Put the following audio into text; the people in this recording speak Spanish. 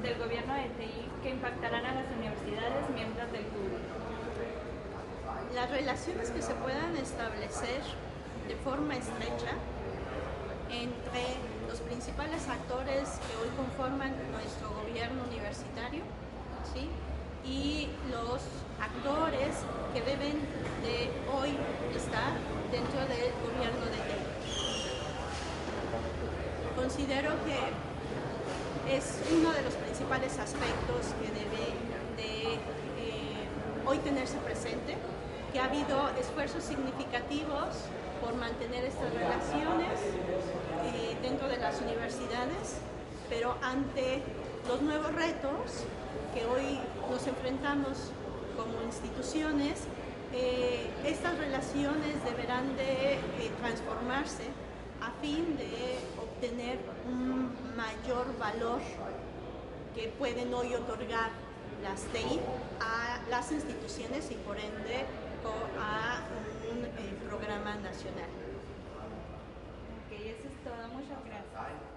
del gobierno de TI que impactarán a las universidades miembros del club? Las relaciones que se puedan establecer de forma estrecha entre los principales actores que hoy conforman nuestro gobierno universitario, ¿sí?, y los actores que deben de hoy estar dentro del gobierno de TI. Considero que es uno de los principales aspectos que debe de hoy tenerse presente, que ha habido esfuerzos significativos por mantener estas relaciones dentro de las universidades, pero ante los nuevos retos que hoy nos enfrentamos como instituciones, estas relaciones deberán de transformarse a fin de obtener un mayor valor que pueden hoy otorgar las TI a las instituciones y por ende a un programa nacional. Ok, eso es todo. Muchas gracias.